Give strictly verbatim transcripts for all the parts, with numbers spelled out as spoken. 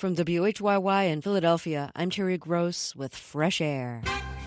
From W H Y Y in Philadelphia, I'm Terry Gross with Fresh Air.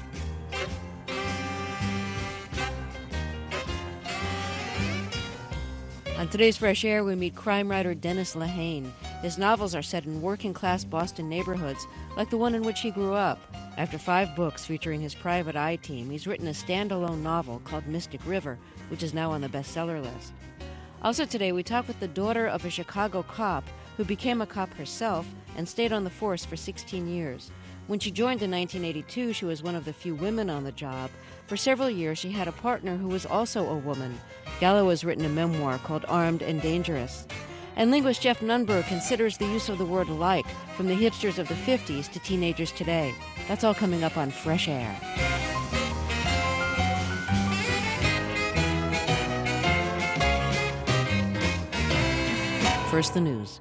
On today's Fresh Air, we meet crime writer Dennis Lehane. His novels are set in working-class Boston neighborhoods, like the one in which he grew up. After five books featuring his private eye team, he's written a standalone novel called Mystic River, which is now on the bestseller list. Also today, we talk with the daughter of a Chicago cop who became a cop herself and stayed on the force for sixteen years. When she joined in nineteen eighty-two, she was one of the few women on the job. For several years, she had a partner who was also a woman. Gallo has written a memoir called Armed and Dangerous. And linguist Jeff Nunberg considers the use of the word like from the hipsters of the fifties to teenagers today. That's all coming up on Fresh Air. First, the news.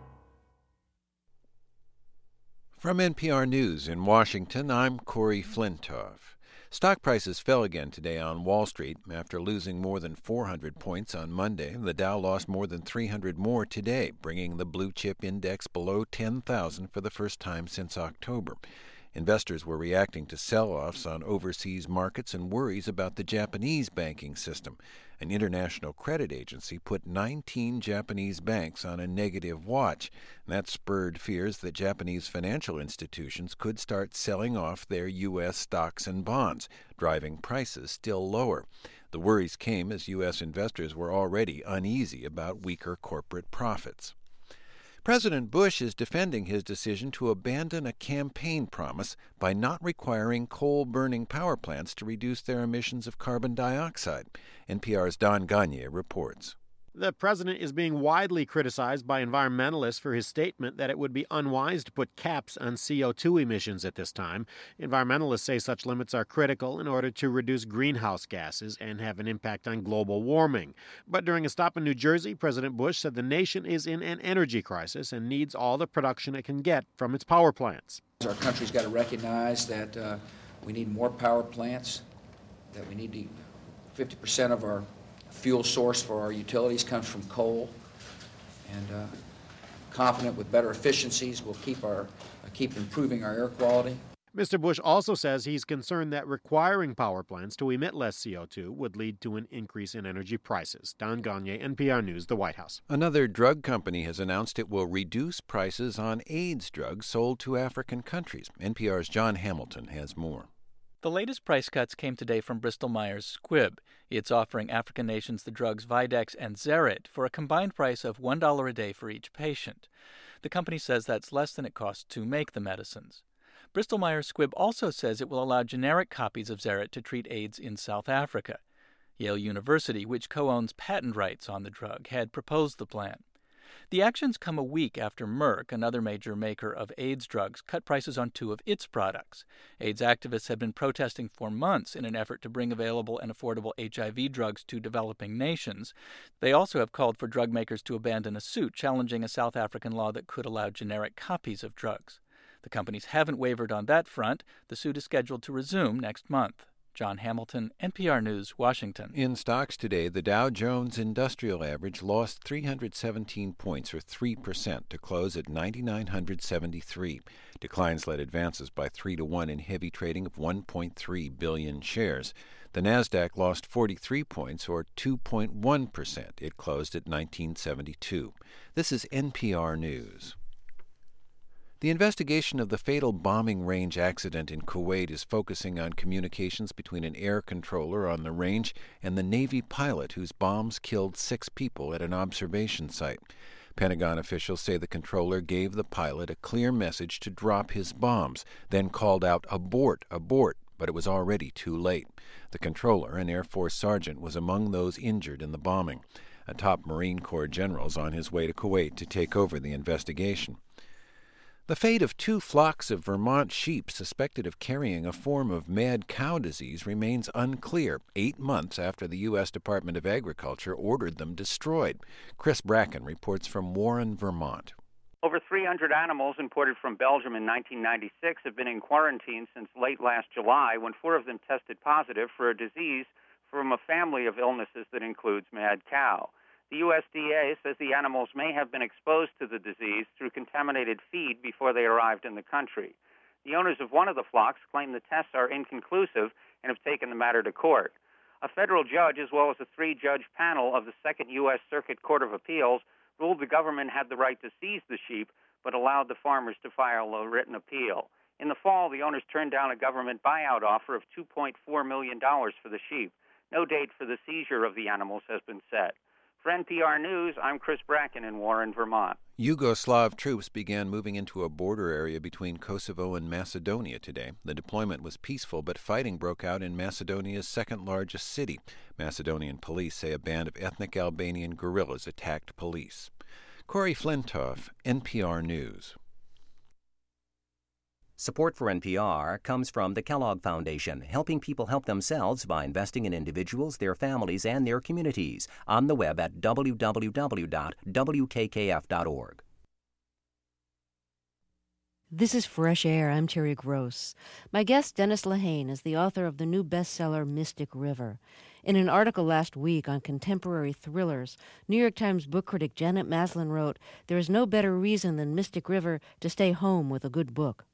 From N P R News in Washington, I'm Corey Flintoff. Stock prices fell again today on Wall Street after losing more than four hundred points on Monday. The Dow lost more than three hundred more today, bringing the blue chip index below ten thousand for the first time since October. Investors were reacting to sell-offs on overseas markets and worries about the Japanese banking system. An international credit agency put nineteen Japanese banks on a negative watch. That spurred fears that Japanese financial institutions could start selling off their U S stocks and bonds, driving prices still lower. The worries came as U S investors were already uneasy about weaker corporate profits. President Bush is defending his decision to abandon a campaign promise by not requiring coal-burning power plants to reduce their emissions of carbon dioxide. N P R's Don Gagné reports. The president is being widely criticized by environmentalists for his statement that it would be unwise to put caps on C O two emissions at this time. Environmentalists say such limits are critical in order to reduce greenhouse gases and have an impact on global warming. But during a stop in New Jersey, President Bush said the nation is in an energy crisis and needs all the production it can get from its power plants. Our country's got to recognize that uh, we need more power plants, that we need to, fifty percent of our fuel source for our utilities comes from coal, and uh, confident with better efficiencies we'll keep our uh, keep improving our air quality. Mister Bush also says he's concerned that requiring power plants to emit less C O two would lead to an increase in energy prices. Don Gagné, N P R News, the White House. Another drug company has announced it will reduce prices on AIDS drugs sold to African countries. N P R's John Hamilton has more. The latest price cuts came today from Bristol Myers Squibb. It's offering African nations the drugs Videx and Zerit for a combined price of one dollar a day for each patient. The company says that's less than it costs to make the medicines. Bristol Myers Squibb also says it will allow generic copies of Zerit to treat AIDS in South Africa. Yale University, which co-owns patent rights on the drug, had proposed the plan. The actions come a week after Merck, another major maker of AIDS drugs, cut prices on two of its products. AIDS activists have been protesting for months in an effort to bring available and affordable H I V drugs to developing nations. They also have called for drug makers to abandon a suit challenging a South African law that could allow generic copies of drugs. The companies haven't wavered on that front. The suit is scheduled to resume next month. John Hamilton, N P R News, Washington. In stocks today, the Dow Jones Industrial Average lost three hundred seventeen points, or three percent, to close at nine thousand nine hundred seventy-three. Declines led advances by three to one in heavy trading of one point three billion shares. The Nasdaq lost forty-three points, or two point one percent. It closed at nineteen seventy-two. This is N P R News. The investigation of the fatal bombing range accident in Kuwait is focusing on communications between an air controller on the range and the Navy pilot whose bombs killed six people at an observation site. Pentagon officials say the controller gave the pilot a clear message to drop his bombs, then called out, "Abort, abort," but it was already too late. The controller, an Air Force sergeant, was among those injured in the bombing. A top Marine Corps general is on his way to Kuwait to take over the investigation. The fate of two flocks of Vermont sheep suspected of carrying a form of mad cow disease remains unclear, eight months after the U S Department of Agriculture ordered them destroyed. Chris Bracken reports from Warren, Vermont. Over three hundred animals imported from Belgium in nineteen ninety-six have been in quarantine since late last July, when four of them tested positive for a disease from a family of illnesses that includes mad cow. The U S D A says the animals may have been exposed to the disease through contaminated feed before they arrived in the country. The owners of one of the flocks claim the tests are inconclusive and have taken the matter to court. A federal judge, as well as a three-judge panel of the Second U S Circuit Court of Appeals, ruled the government had the right to seize the sheep, but allowed the farmers to file a written appeal. In the fall, the owners turned down a government buyout offer of two point four million dollars for the sheep. No date for the seizure of the animals has been set. For N P R News, I'm Chris Bracken in Warren, Vermont. Yugoslav troops began moving into a border area between Kosovo and Macedonia today. The deployment was peaceful, but fighting broke out in Macedonia's second-largest city. Macedonian police say a band of ethnic Albanian guerrillas attacked police. Corey Flintoff, N P R News. Support for N P R comes from the Kellogg Foundation, helping people help themselves by investing in individuals, their families, and their communities. On the web at w w w dot w k k f dot org. This is Fresh Air. I'm Terry Gross. My guest, Dennis Lehane, is the author of the new bestseller Mystic River. In an article last week on contemporary thrillers, New York Times book critic Janet Maslin wrote, "There is no better reason than Mystic River to stay home with a good book."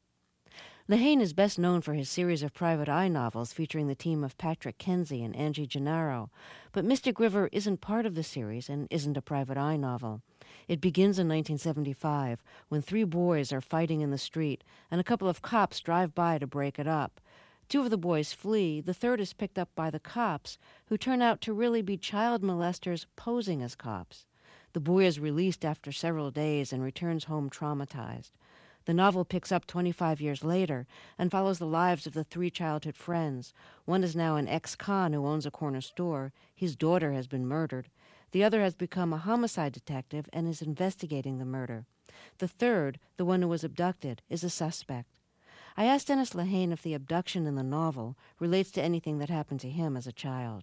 Lehane is best known for his series of private eye novels featuring the team of Patrick Kenzie and Angie Gennaro. But Mystic River isn't part of the series and isn't a private eye novel. It begins in nineteen seventy-five, when three boys are fighting in the street, and a couple of cops drive by to break it up. Two of the boys flee. The third is picked up by the cops, who turn out to really be child molesters posing as cops. The boy is released after several days and returns home traumatized. The novel picks up twenty-five years later and follows the lives of the three childhood friends. One is now an ex-con who owns a corner store. His daughter has been murdered. The other has become a homicide detective and is investigating the murder. The third, the one who was abducted, is a suspect. I asked Dennis Lehane if the abduction in the novel relates to anything that happened to him as a child.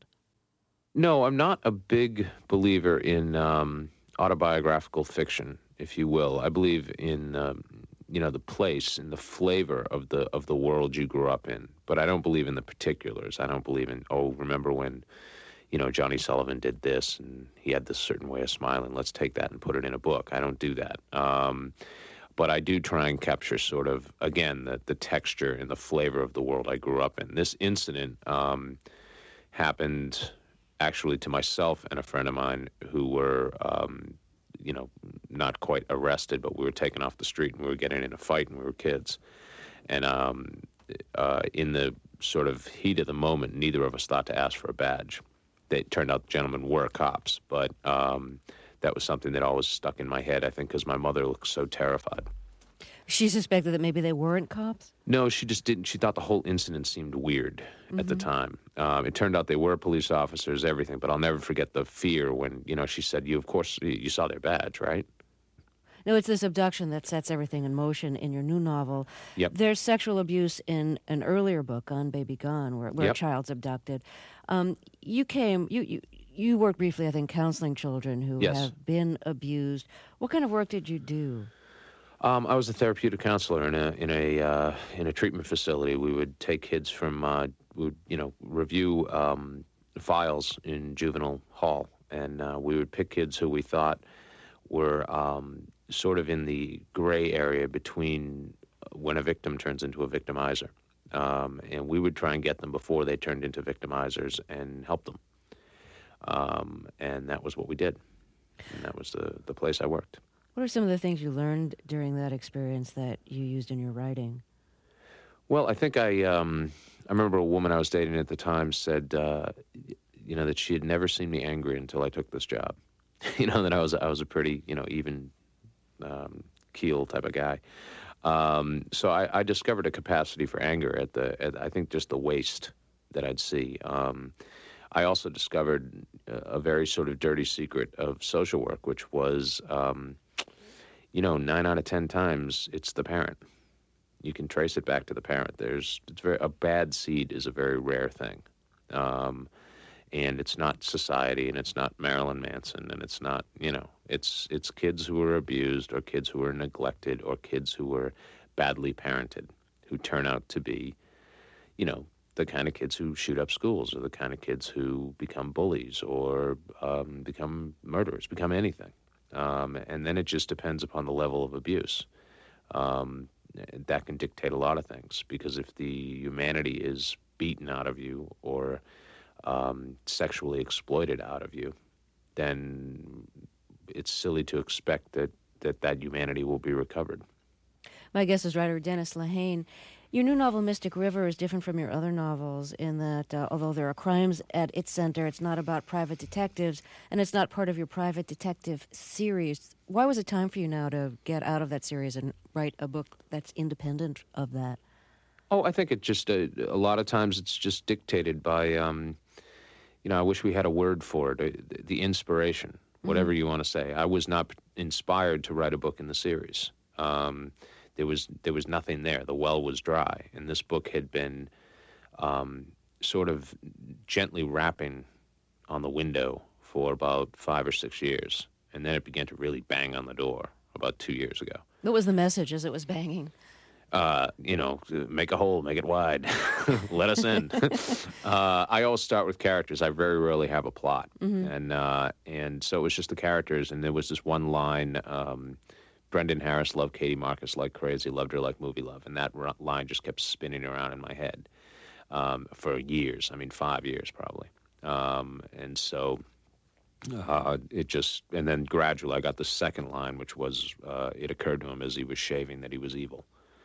No, I'm not a big believer in um, autobiographical fiction, if you will. I believe in... Um, you know, the place and the flavor of the of the world you grew up in. But I don't believe in the particulars. I don't believe in, oh, remember when, you know, Johnny Sullivan did this and he had this certain way of smiling. Let's take that and put it in a book. I don't do that. Um, but I do try and capture sort of, again, the, the texture and the flavor of the world I grew up in. This incident um, happened actually to myself and a friend of mine who were... Um, you know, not quite arrested, but we were taken off the street and we were getting in a fight and we were kids. And um, uh, in the sort of heat of the moment, neither of us thought to ask for a badge. It turned out the gentlemen were cops, but um, that was something that always stuck in my head, I think, because my mother looked so terrified. She suspected that maybe they weren't cops? No, she just didn't. She thought the whole incident seemed weird mm-hmm. at the time. Um, it turned out they were police officers, everything, but I'll never forget the fear when, you know, she said, you, of course, you saw their badge, right? No, it's this abduction that sets everything in motion in your new novel. Yep. There's sexual abuse in an earlier book, Gone Baby Gone, where, where yep. a child's abducted. Um, you came, you, you, you worked briefly, I think, counseling children who yes. have been abused. What kind of work did you do? Um, I was a therapeutic counselor in a in a uh, in a treatment facility. We would take kids from uh, we would you know review um, files in juvenile hall, and uh, we would pick kids who we thought were um, sort of in the gray area between when a victim turns into a victimizer, um, and we would try and get them before they turned into victimizers and help them. Um, and that was what we did, and that was the the place I worked. What are some of the things you learned during that experience that you used in your writing? Well, I think I, um, I remember a woman I was dating at the time said, uh, you know, that she had never seen me angry until I took this job. you know, that I was, I was a pretty, you know, even um, keel type of guy. Um, so I, I discovered a capacity for anger at the, at, I think just the waste that I'd see. Um, I also discovered a very sort of dirty secret of social work, which was, um, you know, nine out of ten times it's the parent. You can trace it back to the parent. There's it's very a bad seed is a very rare thing, um, and it's not society, and it's not Marilyn Manson, and it's not you know it's it's kids who are abused or kids who are neglected or kids who were badly parented who turn out to be, you know, the kind of kids who shoot up schools, or the kind of kids who become bullies, or um, become murderers, become anything. Um, and then it just depends upon the level of abuse. Um, that can dictate a lot of things, because if the humanity is beaten out of you or um, sexually exploited out of you, then it's silly to expect that, that that humanity will be recovered. My guest is writer Dennis Lehane. Your new novel, Mystic River, is different from your other novels in that uh, although there are crimes at its center, it's not about private detectives, and it's not part of your private detective series. Why was it time for you now to get out of that series and write a book that's independent of that? Oh, I think it just, uh, a lot of times it's just dictated by, um, you know, I wish we had a word for it, uh, the inspiration, whatever mm-hmm. you want to say. I was not inspired to write a book in the series. Um There was there was nothing there. The well was dry, and this book had been um, sort of gently rapping on the window for about five or six years, and then it began to really bang on the door about two years ago. What was the message as it was banging? Uh, you know, make a hole, make it wide, let us in. uh, I always start with characters. I very rarely have a plot, mm-hmm. and uh, and so it was just the characters, and there was this one line. Um, Brendan Harris loved Katie Marcus like crazy, loved her like movie love, and that r- line just kept spinning around in my head um, for years. I mean, five years probably. Um, and so uh, it just, and then gradually I got the second line, which was, uh, it occurred to him as he was shaving that he was evil.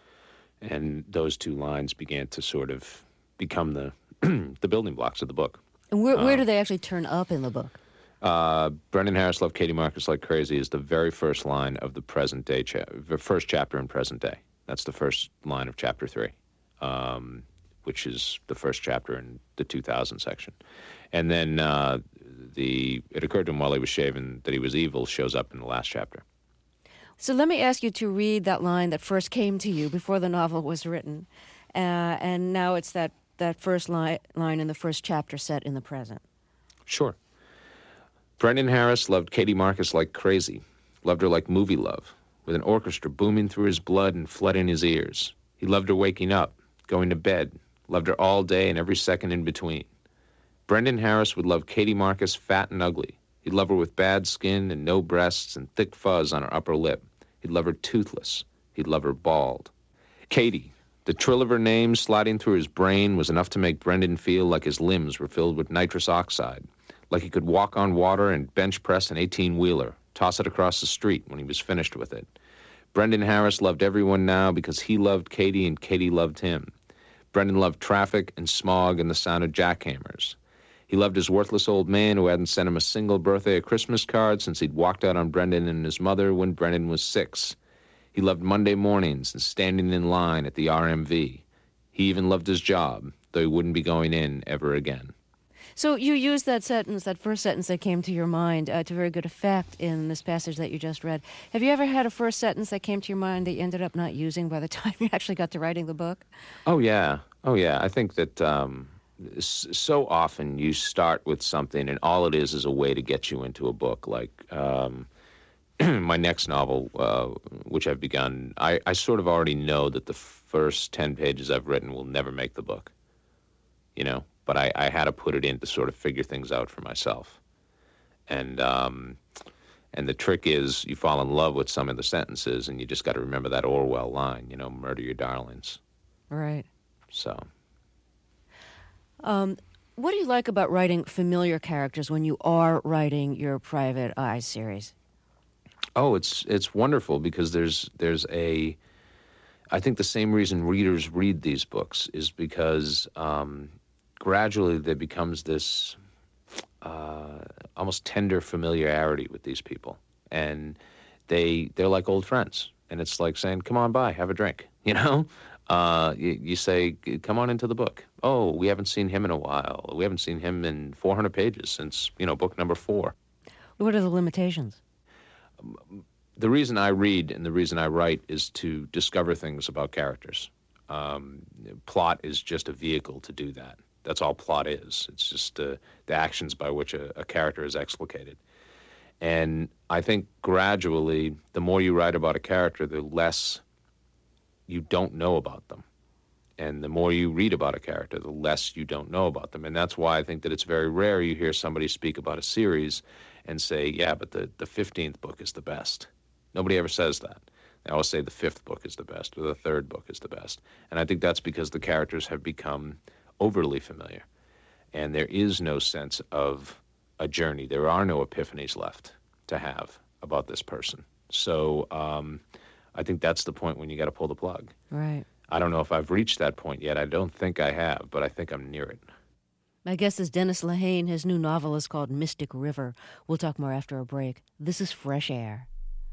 And those two lines began to sort of become the the building blocks of the book. And where, where um, do they actually turn up in the book? Uh, Brendan Harris loved Katie Marcus like crazy is the very first line of the present day, cha- the first chapter in present day. That's the first line of chapter three, um, which is the first chapter in the two thousand section. And then uh, the it occurred to him while he was shaving that he was evil shows up in the last chapter. So let me ask you to read that line that first came to you before the novel was written. Uh, and now it's that, that first li- line in the first chapter set in the present. Sure. Brendan Harris loved Katie Marcus like crazy, loved her like movie love, with an orchestra booming through his blood and flood in his ears. He loved her waking up, going to bed, loved her all day and every second in between. Brendan Harris would love Katie Marcus fat and ugly. He'd love her with bad skin and no breasts and thick fuzz on her upper lip. He'd love her toothless. He'd love her bald. Katie, the trill of her name sliding through his brain was enough to make Brendan feel like his limbs were filled with nitrous oxide, like he could walk on water and bench press an eighteen-wheeler, toss it across the street when he was finished with it. Brendan Harris loved everyone now because he loved Katie and Katie loved him. Brendan loved traffic and smog and the sound of jackhammers. He loved his worthless old man who hadn't sent him a single birthday or Christmas card since he'd walked out on Brendan and his mother when Brendan was six. He loved Monday mornings and standing in line at the R M V. He even loved his job, though he wouldn't be going in ever again. So you used that sentence, that first sentence that came to your mind, uh, to very good effect in this passage that you just read. Have you ever had a first sentence that came to your mind that you ended up not using by the time you actually got to writing the book? Oh, yeah. Oh, yeah. I think that um, so often you start with something and all it is is a way to get you into a book. Like um, my next novel, uh, which I've begun, I, I sort of already know that the first ten pages I've written will never make the book, you know? But I, I had to put it in to sort of figure things out for myself. And um, and the trick is you fall in love with some of the sentences and you just got to remember that Orwell line, you know, murder your darlings. Right. So. Um, what do you like about writing familiar characters when you are writing your Private Eye series? Oh, it's it's wonderful because there's there's a, I think the same reason readers read these books is because um, gradually there becomes this uh, almost tender familiarity with these people. And they, they're like old friends. And it's like saying, come on by, have a drink, you know? Uh, you, you say, come on into the book. Oh, we haven't seen him in a while. We haven't seen him in four hundred pages since, you know, book number four. What are the limitations? The reason I read and the reason I write is to discover things about characters. Um, plot is just a vehicle to do that. That's all plot is. It's just uh, the actions by which a, a character is explicated. And I think gradually, the more you write about a character, the less you don't know about them. And the more you read about a character, the less you don't know about them. And that's why I think that it's very rare you hear somebody speak about a series and say, yeah, but the, the fifteenth book is the best. Nobody ever says that. They always say the fifth book is the best or the third book is the best. And I think that's because the characters have become overly familiar. And there is no sense of a journey. There are no epiphanies left to have about this person. So um, I think that's the point when you got to pull the plug. Right. I don't know if I've reached that point yet. I don't think I have, but I think I'm near it. My guest is Dennis Lehane. His new novel is called Mystic River. We'll talk more after a break. This is Fresh Air.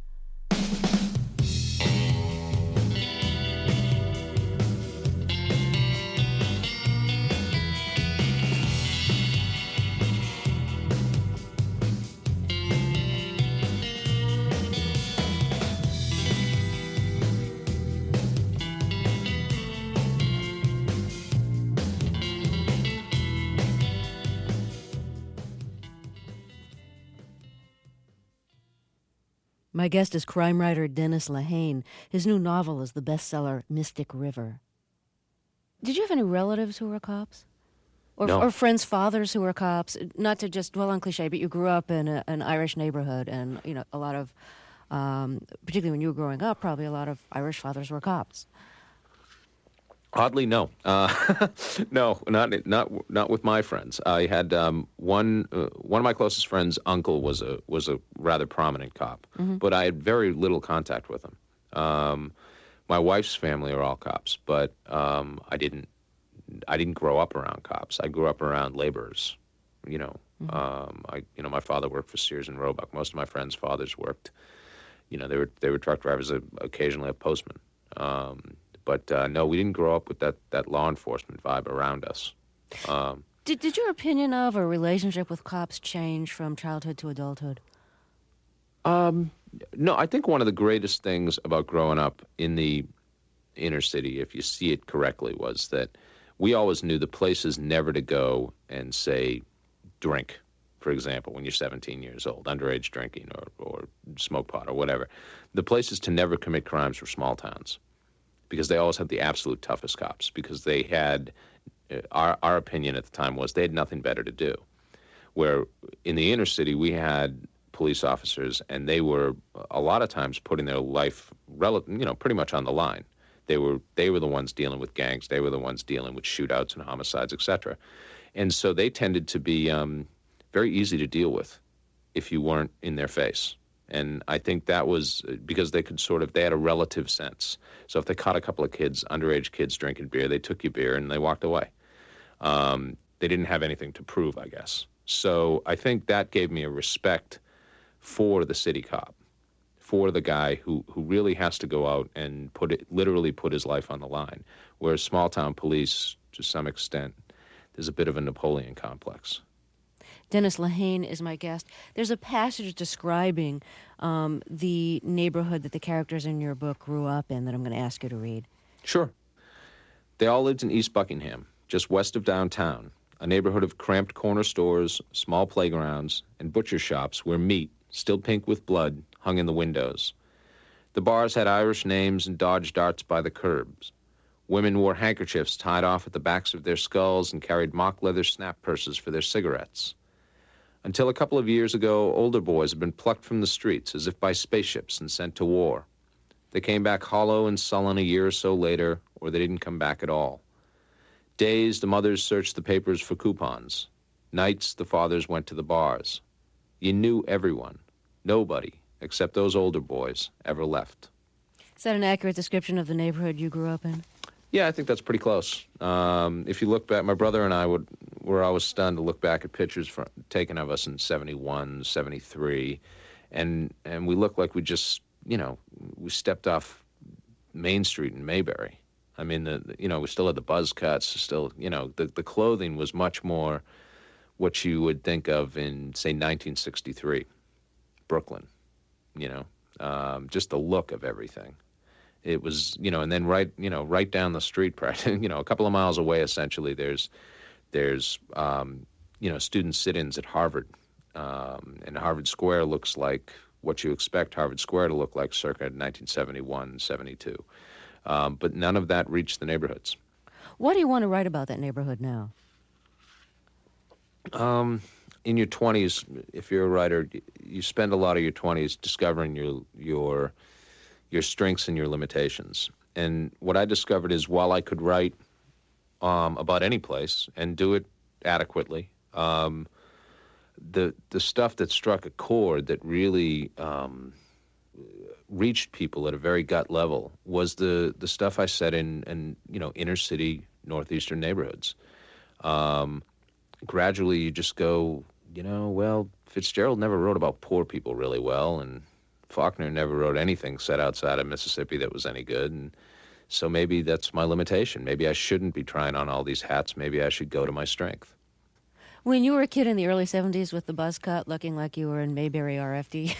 My guest is crime writer Dennis Lehane. His new novel is the bestseller Mystic River. Did you have any relatives who were cops? Or, no. or friends' fathers who were cops? Not to just dwell on cliche, but you grew up in a, an Irish neighborhood, and you know a lot of, um, particularly when you were growing up, probably a lot of Irish fathers were cops. Oddly, no, uh, no, not not not with my friends. I had um, one uh, one of my closest friends' uncle was a was a rather prominent cop, mm-hmm. but I had very little contact with him. Um, my wife's family are all cops, but um, I didn't I didn't grow up around cops. I grew up around laborers. You know, mm-hmm. um, I you know my father worked for Sears and Roebuck. Most of my friends' fathers worked. You know, they were they were truck drivers, occasionally a postman. Um, But uh, no, we didn't grow up with that, that law enforcement vibe around us. Um, did did your opinion of or relationship with cops change from childhood to adulthood? Um, no, I think one of the greatest things about growing up in the inner city, if you see it correctly, was that we always knew the places never to go and, say, drink, for example, when you're seventeen years old, underage drinking or, or smoke pot or whatever. The places to never commit crimes were small towns, because they always had the absolute toughest cops, because they had, uh, our, our opinion at the time was they had nothing better to do. Where in the inner city, we had police officers, and they were a lot of times putting their life, rel- you know, pretty much on the line. They were they were the ones dealing with gangs. They were the ones dealing with shootouts and homicides, et cetera. And so they tended to be um, very easy to deal with if you weren't in their face. And I think that was because they could sort of, they had a relative sense. So if they caught a couple of kids, underage kids drinking beer, they took your beer and they walked away. Um, they didn't have anything to prove, I guess. So I think that gave me a respect for the city cop, for the guy who, who really has to go out and put it, literally put his life on the line. Whereas small town police, to some extent, there's a bit of a Napoleon complex. Dennis Lehane is my guest. There's a passage describing um, the neighborhood that the characters in your book grew up in that I'm going to ask you to read. Sure. They all lived in East Buckingham, just west of downtown, a neighborhood of cramped corner stores, small playgrounds, and butcher shops where meat, still pink with blood, hung in the windows. The bars had Irish names and dodged darts by the curbs. Women wore handkerchiefs tied off at the backs of their skulls and carried mock leather snap purses for their cigarettes. Until a couple of years ago, older boys had been plucked from the streets as if by spaceships and sent to war. They came back hollow and sullen a year or so later, or they didn't come back at all. Days, the mothers searched the papers for coupons. Nights, the fathers went to the bars. You knew everyone. Nobody, except those older boys, ever left. Is that an accurate description of the neighborhood you grew up in? Yeah, I think that's pretty close. Um, if you look back, my brother and I would were always stunned to look back at pictures from, taken of us in seventy-one, seventy-three, and and we looked like we just, you know, we stepped off Main Street in Mayberry. I mean, the, the you know, we still had the buzz cuts, still, you know, the, the clothing was much more what you would think of in, say, nineteen sixty-three, Brooklyn, you know, um, just the look of everything. It was, you know, and then right, you know, right down the street, you know, a couple of miles away, essentially, there's, there's, um, you know, student sit-ins at Harvard. Um, and Harvard Square looks like what you expect Harvard Square to look like circa nineteen seventy-one, seventy-two. Um, but none of that reached the neighborhoods. Why do you want to write about that neighborhood now? Um, in your twenties, if you're a writer, you spend a lot of your twenties discovering your your your strengths and your limitations. And what I discovered is while I could write um, about any place and do it adequately, um, the the stuff that struck a chord that really um, reached people at a very gut level was the the stuff I said in, in you know inner city northeastern neighborhoods. Um, gradually, you just go, you know, well, Fitzgerald never wrote about poor people really well, and Faulkner never wrote anything set outside of Mississippi that was any good, and so maybe that's my limitation. Maybe I shouldn't be trying on all these hats. Maybe I should go to my strength. When you were a kid in the early seventies with the buzz cut, looking like you were in Mayberry R F D,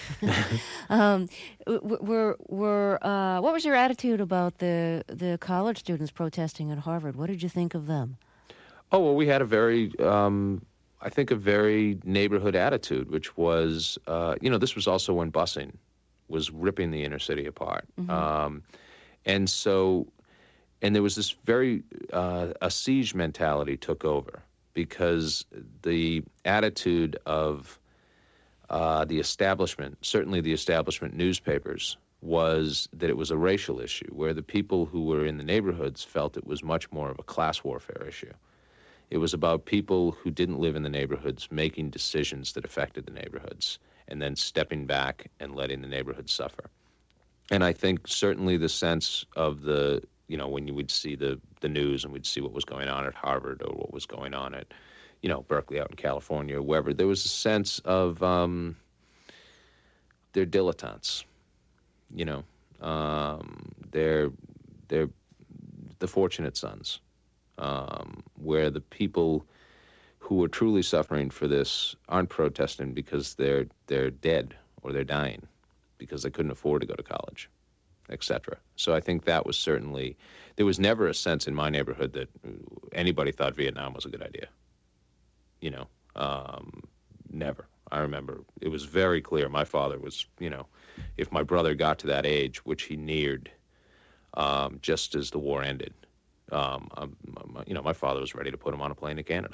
um, were, were, uh, what was your attitude about the, the college students protesting at Harvard? What did you think of them? Oh, well, we had a very, um, I think, a very neighborhood attitude, which was, uh, you know, this was also when busing was ripping the inner city apart. Mm-hmm. Um, and so, and there was this very, uh, a siege mentality took over because the attitude of uh, the establishment, certainly the establishment newspapers, was that it was a racial issue, where the people who were in the neighborhoods felt it was much more of a class warfare issue. It was about people who didn't live in the neighborhoods making decisions that affected the neighborhoods and then stepping back and letting the neighborhoods suffer. And I think certainly the sense of the, you know, when you would see the, the news and we'd see what was going on at Harvard or what was going on at, you know, Berkeley out in California or wherever, there was a sense of um, they're dilettantes, you know. Um, they're, they're the fortunate sons. Um, where the people who are truly suffering for this aren't protesting because they're they're dead or they're dying because they couldn't afford to go to college, et cetera. So I think that was certainly, there was never a sense in my neighborhood that anybody thought Vietnam was a good idea. You know, um, never. I remember it was very clear. My father was, you know, if my brother got to that age, which he neared um, just as the war ended, Um, um, you know, my father was ready to put him on a plane to Canada.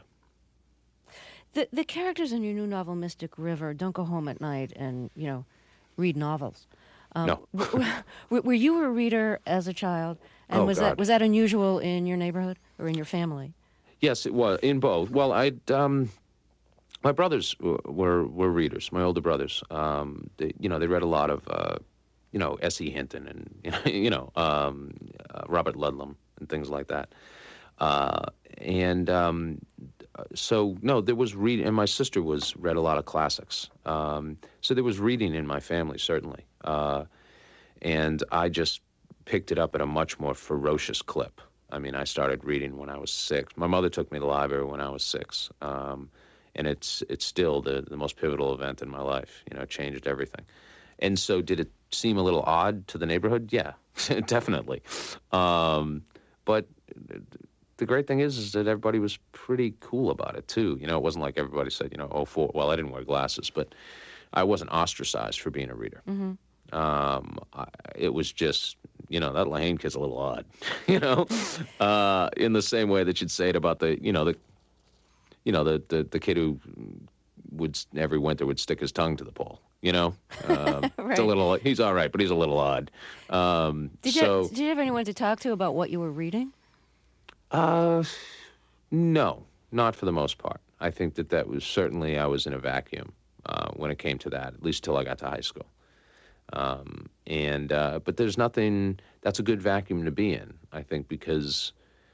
The the characters in your new novel, Mystic River, don't go home at night and, you know, read novels. Um, no. were, were you a reader as a child? And oh, was God. that was that unusual in your neighborhood or in your family? Yes, it was, in both. Well, I'd, um, my brothers were were readers, my older brothers. Um, they, you know, they read a lot of, uh, you know, S E Hinton and, you know, um, uh, Robert Ludlum and things like that. Uh, and um, so, no, there was reading, and my sister was read a lot of classics. Um, so there was reading in my family, certainly. Uh, and I just picked it up at a much more ferocious clip. I mean, I started reading when I was six. My mother took me to the library when I was six. Um, and it's it's still the, the most pivotal event in my life. You know, it changed everything. And so did it seem a little odd to the neighborhood? Yeah, definitely. Um, but the great thing is, is that everybody was pretty cool about it, too. You know, it wasn't like everybody said, you know, oh, for, well, I didn't wear glasses, but I wasn't ostracized for being a reader. Mm-hmm. Um, I, it was just, you know, that Lehane kid's a little odd, you know, uh, in the same way that you'd say it about the, you know, the, you know, the, the, the kid who would every winter would stick his tongue to the pole, you know. Um, right. It's a little, he's all right, but he's a little odd. Um, did, so, you, did you have anyone to talk to about what you were reading? Uh, no, not for the most part. I think that that was certainly, I was in a vacuum uh, when it came to that, at least till I got to high school. Um, and, uh, but there's nothing, that's a good vacuum to be in, I think, because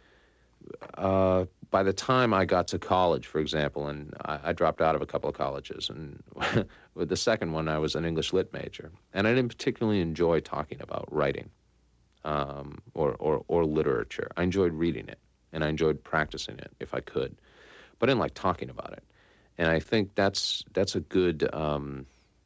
uh, by the time I got to college, for example, and I, I dropped out of a couple of colleges, and with the second one, I was an English lit major, and I didn't particularly enjoy talking about writing um, or, or, or literature. I enjoyed reading it, and I enjoyed practicing it if I could, but I didn't like talking about it. And I think that's that's a good um,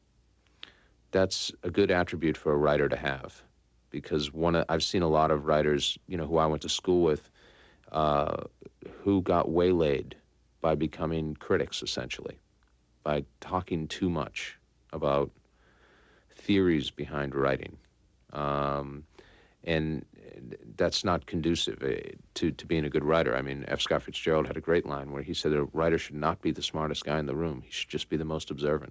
that's a good attribute for a writer to have, because one of, I've seen a lot of writers, you know, who I went to school with, uh, who got waylaid by becoming critics, essentially, by talking too much about theories behind writing. Um, and that's not conducive uh, to, to being a good writer. I mean, F. Scott Fitzgerald had a great line where he said a writer should not be the smartest guy in the room. He should just be the most observant.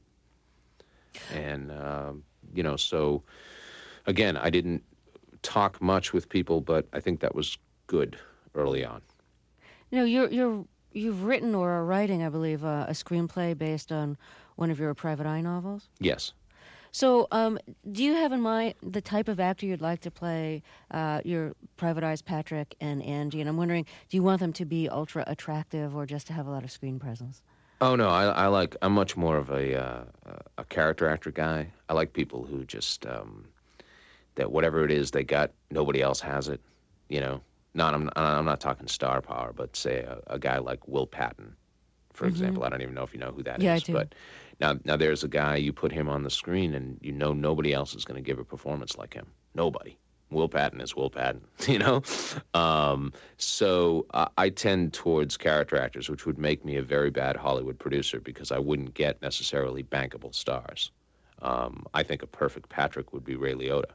And, uh, you know, so, again, I didn't talk much with people, but I think that was good early on. You know, you're, you're, you've written or are writing, I believe, uh, a screenplay based on one of your Private Eye novels? Yes. So, um, do you have in mind the type of actor you'd like to play uh, your Private Eyes Patrick and Angie? And I'm wondering, do you want them to be ultra attractive or just to have a lot of screen presence? Oh no, I, I like. I'm much more of a uh, a character actor guy. I like people who just um, that whatever it is they got, nobody else has it. You know, not I'm I'm not talking star power, but say a, a guy like Will Patton, for mm-hmm. example. I don't even know if you know who that yeah, is, I do. but. Now, now there's a guy, you put him on the screen, and you know nobody else is going to give a performance like him. Nobody. Will Patton is Will Patton, you know? Um, so I, I tend towards character actors, which would make me a very bad Hollywood producer because I wouldn't get necessarily bankable stars. Um, I think a perfect Patrick would be Ray Liotta.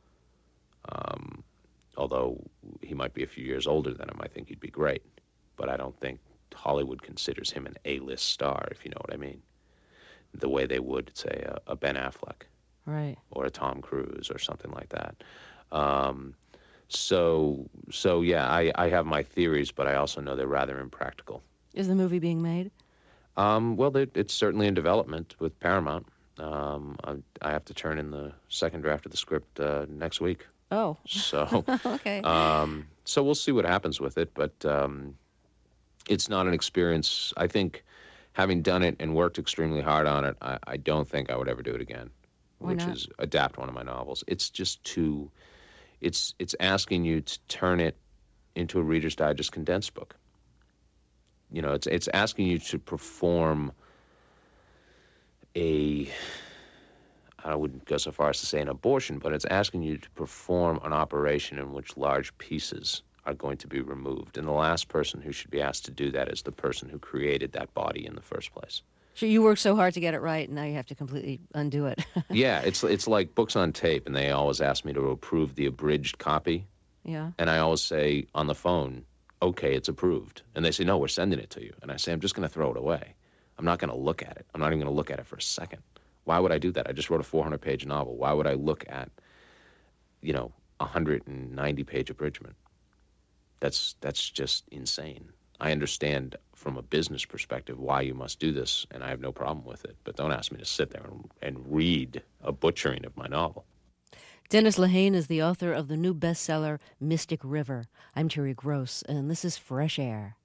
Um, although he might be a few years older than him, I think he'd be great. But I don't think Hollywood considers him an A-list star, if you know what I mean. The way they would, say, a, a Ben Affleck, right, or a Tom Cruise, or something like that. Um, so, so yeah, I, I have my theories, but I also know they're rather impractical. Is the movie being made? Um, well, it, it's certainly in development with Paramount. Um, I, I have to turn in the second draft of the script uh, next week. Oh, so okay. Um, so we'll see what happens with it, but um, it's not an experience. I think. Having done it and worked extremely hard on it, I, I don't think I would ever do it again. Why which not? is adapt one of my novels. It's just too, it's it's asking you to turn it into a Reader's Digest condensed book. You know, it's it's asking you to perform a, I wouldn't go so far as to say an abortion, but it's asking you to perform an operation in which large pieces are going to be removed. And the last person who should be asked to do that is the person who created that body in the first place. So you worked so hard to get it right, and now you have to completely undo it. Yeah, it's it's like books on tape, and they always ask me to approve the abridged copy. Yeah. And I always say on the phone, okay, it's approved. And they say, no, we're sending it to you. And I say, I'm just going to throw it away. I'm not going to look at it. I'm not even going to look at it for a second. Why would I do that? I just wrote a four hundred page novel. Why would I look at, you know, a one hundred ninety page abridgment? That's that's just insane. I understand from a business perspective why you must do this, and I have no problem with it. But don't ask me to sit there and, and read a butchering of my novel. Dennis Lehane is the author of the new bestseller, Mystic River. I'm Terry Gross, and this is Fresh Air.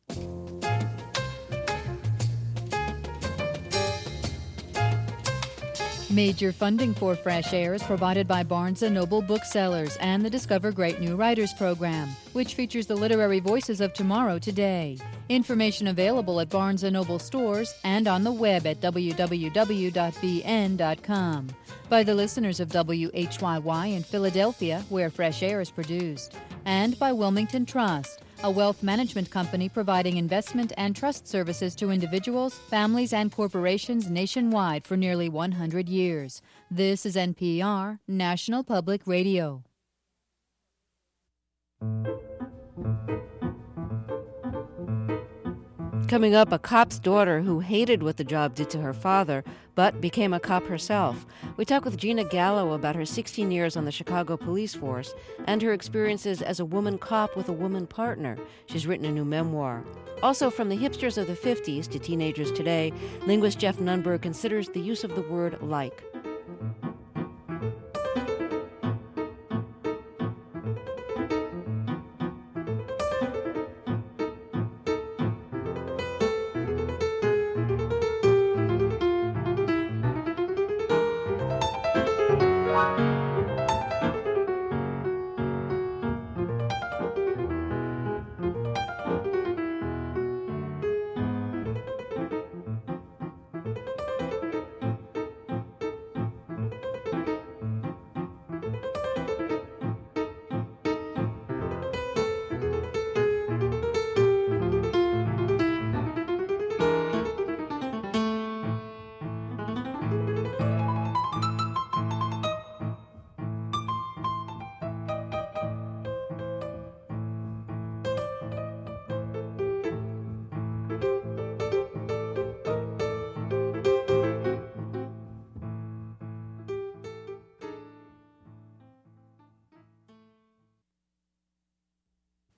Major funding for Fresh Air is provided by Barnes and Noble Booksellers and the Discover Great New Writers program, which features the literary voices of tomorrow today. Information available at Barnes and Noble stores and on the web at w w w dot b n dot com. By the listeners of W H Y Y in Philadelphia, where Fresh Air is produced, and by Wilmington Trust, a wealth management company providing investment and trust services to individuals, families, and corporations nationwide for nearly one hundred years. This is N P R, National Public Radio. Coming up, a cop's daughter who hated what the job did to her father, but became a cop herself. We talk with Gina Gallo about her sixteen years on the Chicago police force and her experiences as a woman cop with a woman partner. She's written a new memoir. Also, from the hipsters of the fifties to teenagers today, linguist Jeff Nunberg considers the use of the word like.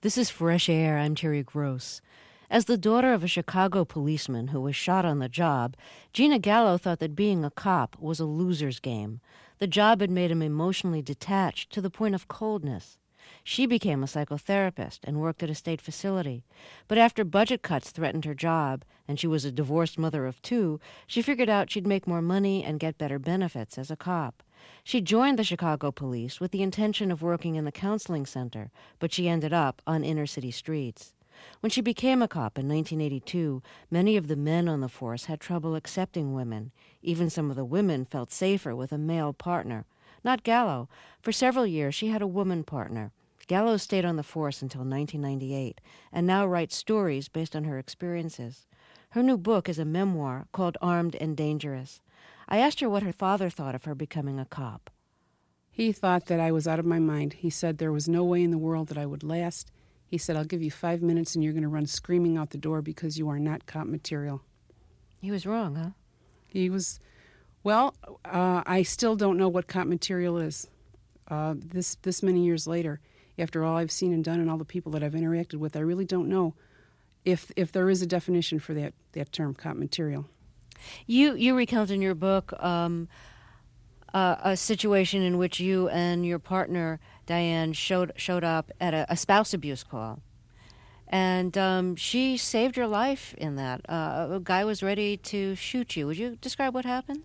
This is Fresh Air. I'm Terry Gross. As the daughter of a Chicago policeman who was shot on the job, Gina Gallo thought that being a cop was a loser's game. The job had made him emotionally detached to the point of coldness. She became a psychotherapist and worked at a state facility. But after budget cuts threatened her job, and she was a divorced mother of two, she figured out she'd make more money and get better benefits as a cop. She joined the Chicago police with the intention of working in the counseling center, but she ended up on inner-city streets. When she became a cop in nineteen eighty-two, many of the men on the force had trouble accepting women. Even some of the women felt safer with a male partner. Not Gallo. For several years, she had a woman partner. Gallo stayed on the force until nineteen ninety-eight, and now writes stories based on her experiences. Her new book is a memoir called Armed and Dangerous. I asked her what her father thought of her becoming a cop. He thought that I was out of my mind. He said there was no way in the world that I would last. He said, I'll give you five minutes and you're going to run screaming out the door because you are not cop material. He was wrong, huh? He was, well, uh, I still don't know what cop material is. Uh, this this many years later, after all I've seen and done and all the people that I've interacted with, I really don't know if if there is a definition for that, that term, cop material. You you recount in your book um, uh, a situation in which you and your partner, Diane, showed showed up at a, a spouse abuse call. And um, she saved your life in that. Uh, a guy was ready to shoot you. Would you describe what happened?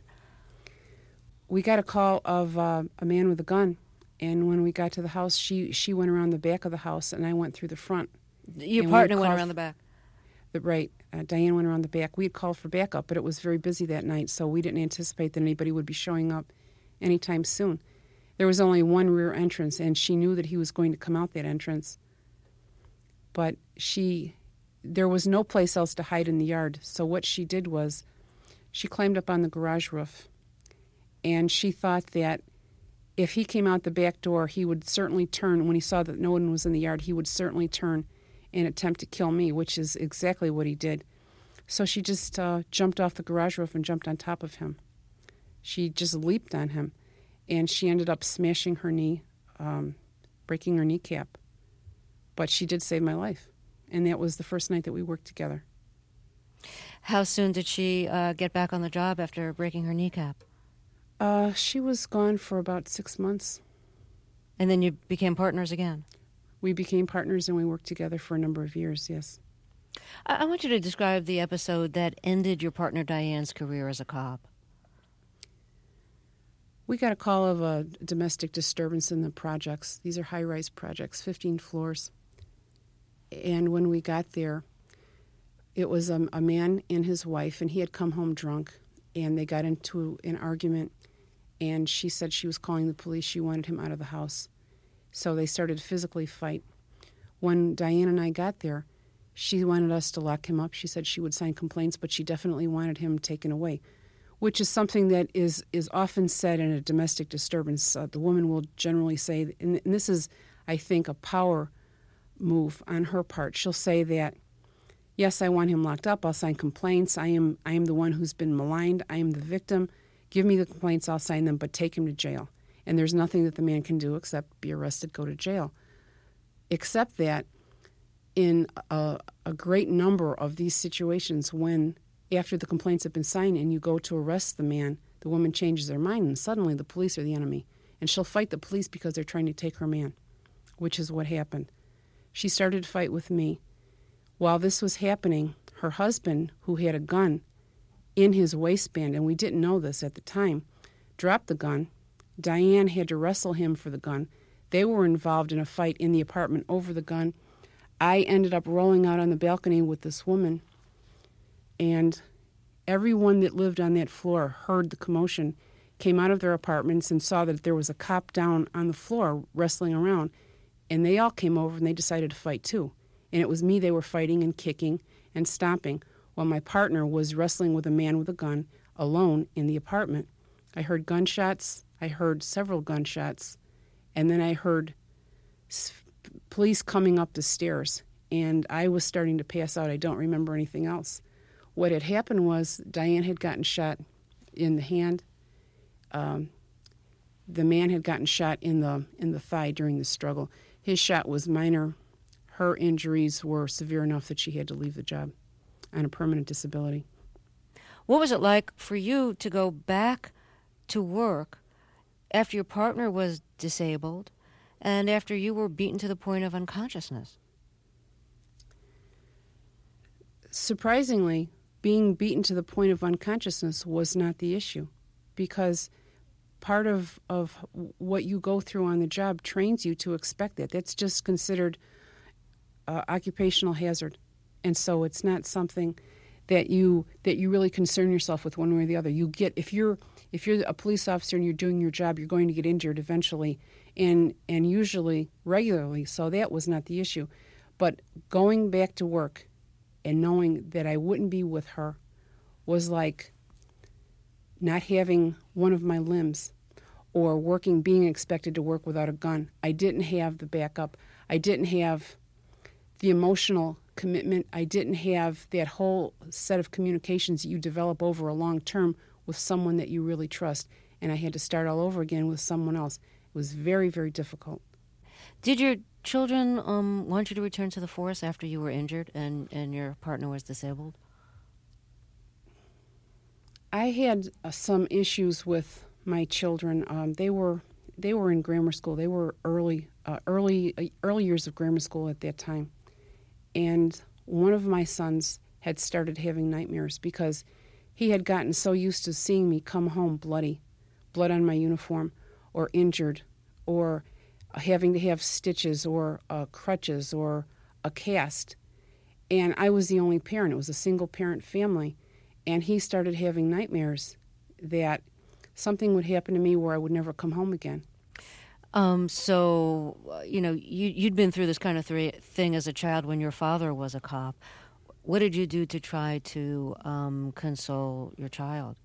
We got a call of uh, a man with a gun. And when we got to the house, she, she went around the back of the house, and I went through the front. Your and partner we went called, around the back? The, right. Uh, Diane went around the back. We had called for backup, but it was very busy that night, so we didn't anticipate that anybody would be showing up anytime soon. There was only one rear entrance, and she knew that he was going to come out that entrance. But she, there was no place else to hide in the yard, so what she did was she climbed up on the garage roof, and she thought that if he came out the back door, he would certainly turn. When he saw that no one was in the yard, he would certainly turn and attempt to kill me, which is exactly what he did. So she just uh, jumped off the garage roof and jumped on top of him. She just leaped on him, and she ended up smashing her knee, um, breaking her kneecap. But she did save my life, and that was the first night that we worked together. How soon did she uh, get back on the job after breaking her kneecap? Uh, she was gone for about six months. And then you became partners again? We became partners and we worked together for a number of years, yes. I, I want you to describe the episode that ended your partner Diane's career as a cop. We got a call of a domestic disturbance in the projects. These are high-rise projects, fifteen floors. And when we got there, it was a, a man and his wife, and he had come home drunk, and they got into an argument. And she said she was calling the police. She wanted him out of the house. So they started to physically fight. When Diane and I got there, she wanted us to lock him up. She said she would sign complaints, but she definitely wanted him taken away, which is something that is, is often said in a domestic disturbance. Uh, the woman will generally say, and this is, I think, a power move on her part. She'll say that, yes, I want him locked up. I'll sign complaints. I am, I am the one who's been maligned. I am the victim. Give me the complaints, I'll sign them, but take him to jail. And there's nothing that the man can do except be arrested, go to jail. Except that in a, a great number of these situations, when after the complaints have been signed and you go to arrest the man, the woman changes their mind and suddenly the police are the enemy. And she'll fight the police because they're trying to take her man, which is what happened. She started to fight with me. While this was happening, her husband, who had a gun in his waistband, and we didn't know this at the time, dropped the gun. Diane had to wrestle him for the gun. They were involved in a fight in the apartment over the gun. I ended up rolling out on the balcony with this woman, and everyone that lived on that floor heard the commotion, came out of their apartments and saw that there was a cop down on the floor wrestling around, and they all came over and they decided to fight too. And it was me they were fighting and kicking and stomping, while my partner was wrestling with a man with a gun alone in the apartment. I heard gunshots. I heard several gunshots. And then I heard police coming up the stairs. And I was starting to pass out. I don't remember anything else. What had happened was Diane had gotten shot in the hand. Um, the man had gotten shot in the in the thigh during the struggle. His shot was minor. her injuries were severe enough that she had to leave the job on a permanent disability. What was it like for you to go back to work after your partner was disabled and after you were beaten to the point of unconsciousness? Surprisingly, being beaten to the point of unconsciousness was not the issue, because part of, of what you go through on the job trains you to expect that. That's just considered uh, occupational hazard. And so it's not something that you that you really concern yourself with one way or the other. You get if you're if you're a police officer and you're doing your job, you're going to get injured eventually, and and usually regularly. So that was not the issue. But going back to work and knowing that I wouldn't be with her was like not having one of my limbs, or working, being expected to work without a gun. I didn't have the backup. I didn't have the emotional commitment. I didn't have that whole set of communications that you develop over a long term with someone that you really trust. And I had to start all over again with someone else. It was very, very difficult. Did your children um, want you to return to the force after you were injured and, and your partner was disabled? I had uh, some issues with my children. Um, they were they were in grammar school. They were early uh, early uh, early years of grammar school at that time, and one of my sons had started having nightmares because he had gotten so used to seeing me come home bloody, blood on my uniform, or injured, or having to have stitches or uh, crutches or a cast, and I was the only parent. It was a single parent family. And he started having nightmares that something would happen to me where I would never come home again. Um, so, uh, you know, you, you'd been through this kind of th- thing as a child when your father was a cop. What did you do to try to um, console your child?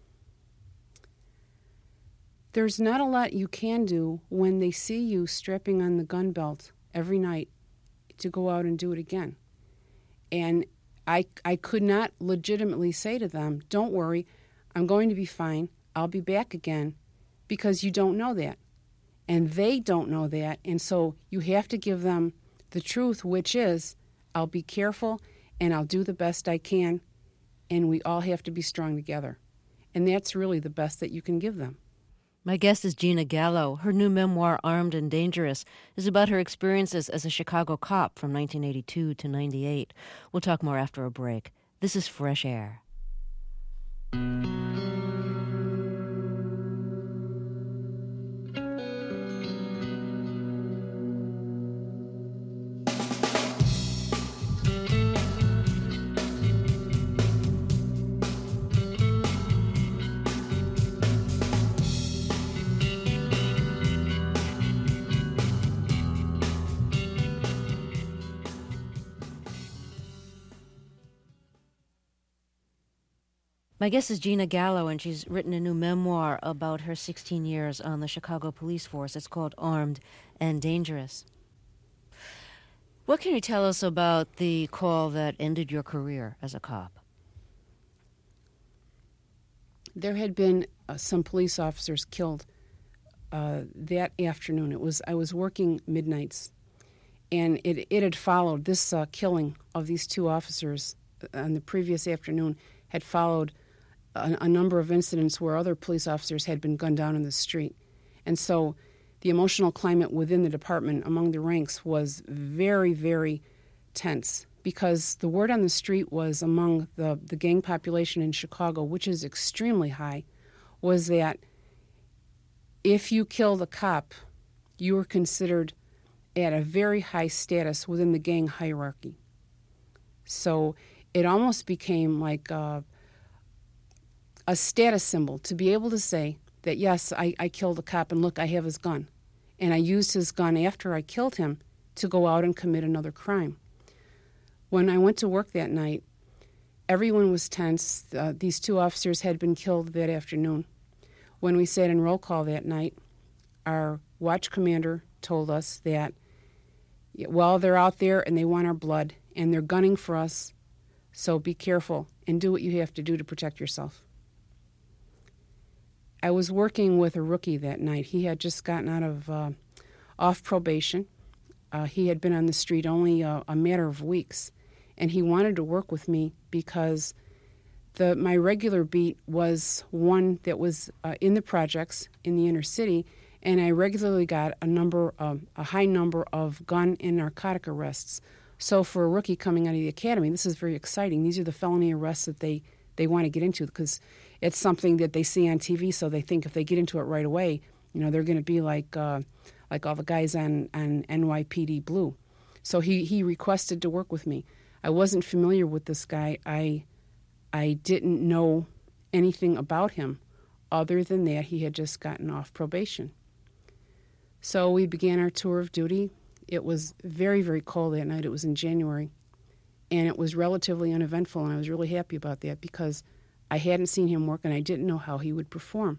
There's not a lot you can do when they see you strapping on the gun belt every night to go out and do it again. And I, I could not legitimately say to them, don't worry, I'm going to be fine, I'll be back again, because you don't know that. And they don't know that, and so you have to give them the truth, which is, I'll be careful, and I'll do the best I can, and we all have to be strong together. And that's really the best that you can give them. My guest is Gina Gallo. Her new memoir, Armed and Dangerous, is about her experiences as a Chicago cop from nineteen eighty-two to ninety-eight. We'll talk more after a break. This is Fresh Air. My guest is Gina Gallo, and she's written a new memoir about her sixteen years on the Chicago police force. It's called Armed and Dangerous. What can you tell us about the call that ended your career as a cop? There had been uh, some police officers killed uh, that afternoon. It was I was working midnights, and it, it had followed, this uh, killing of these two officers on the previous afternoon had followed a, a number of incidents where other police officers had been gunned down in the street. And so the emotional climate within the department among the ranks was very, very tense, because the word on the street was among the, the gang population in Chicago, which is extremely high, was that if you killed a cop, you were considered at a very high status within the gang hierarchy. So it almost became like a, a status symbol to be able to say that, yes, I, I killed a cop, and look, I have his gun. And I used his gun after I killed him to go out and commit another crime. When I went to work that night, everyone was tense. Uh, these two officers had been killed that afternoon. When we sat in roll call that night, our watch commander told us that, well, they're out there and they want our blood and they're gunning for us, so be careful and do what you have to do to protect yourself. I was working with a rookie that night. He had just gotten out of uh, off probation, Uh, he had been on the street only a, a matter of weeks, and he wanted to work with me because the my regular beat was one that was uh, in the projects in the inner city, and I regularly got a number, um, a high number of gun and narcotic arrests. So for a rookie coming out of the academy, this is very exciting. These are the felony arrests that they, they want to get into because it's something that they see on T V, so they think if they get into it right away, you know, they're going to be like uh, like all the guys on, on N Y P D Blue. So he, he requested to work with me. I wasn't familiar with this guy. I I didn't know anything about him other than that he had just gotten off probation. So we began our tour of duty. It was very, very cold that night. It was in January. And it was relatively uneventful, and I was really happy about that because I hadn't seen him work and I didn't know how he would perform.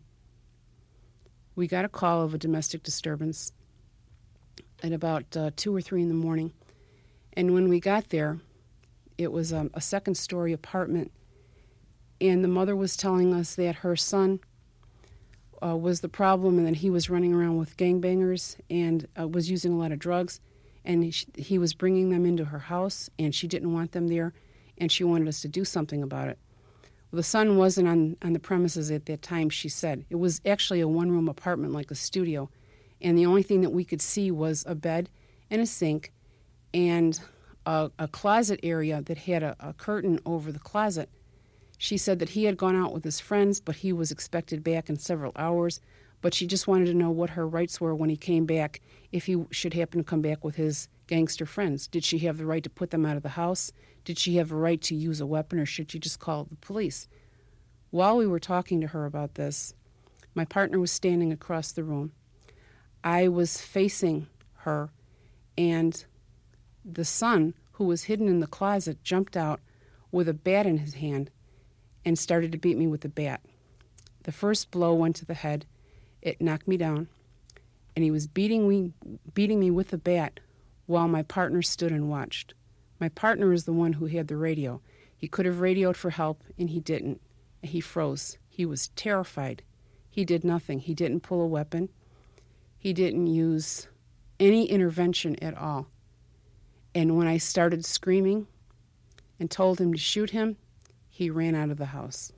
We got a call of a domestic disturbance at about uh, two or three in the morning. And when we got there, it was um, a second-story apartment, and the mother was telling us that her son uh, was the problem and that he was running around with gangbangers and uh, was using a lot of drugs, and he, he was bringing them into her house, and she didn't want them there, and she wanted us to do something about it. Well, the son wasn't on, on the premises at that time, she said. It was actually a one-room apartment, like a studio, and the only thing that we could see was a bed and a sink and a, a closet area that had a, a curtain over the closet. She said that he had gone out with his friends, but he was expected back in several hours, but she just wanted to know what her rights were when he came back, if he should happen to come back with his gangster friends. Did she have the right to put them out of the house? Did she have a right to use a weapon, or should she just call the police? While we were talking to her about this, my partner was standing across the room. I was facing her, and the son, who was hidden in the closet, jumped out with a bat in his hand and started to beat me with the bat. The first blow went to the head. It knocked me down, and he was beating me, beating me with the bat while my partner stood and watched. My partner is the one who had the radio. He could have radioed for help, and he didn't. He froze. He was terrified. He did nothing. He didn't pull a weapon. He didn't use any intervention at all. And when I started screaming and told him to shoot him, he ran out of the house.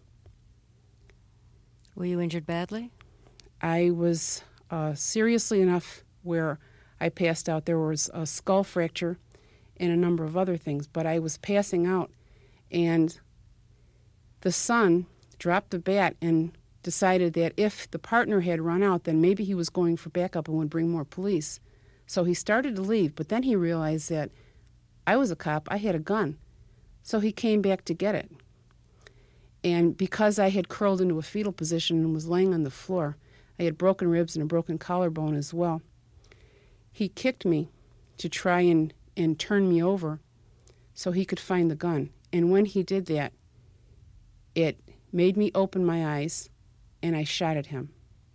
Were you injured badly? I was uh, seriously enough where I passed out. There was a skull fracture and a number of other things, but I was passing out, and the son dropped the bat and decided that if the partner had run out, then maybe he was going for backup and would bring more police. So he started to leave, but then he realized that I was a cop, I had a gun. So he came back to get it. And because I had curled into a fetal position and was laying on the floor, I had broken ribs and a broken collarbone as well. He kicked me to try and, and turn me over so he could find the gun. And when he did that, it made me open my eyes, and I shot at him.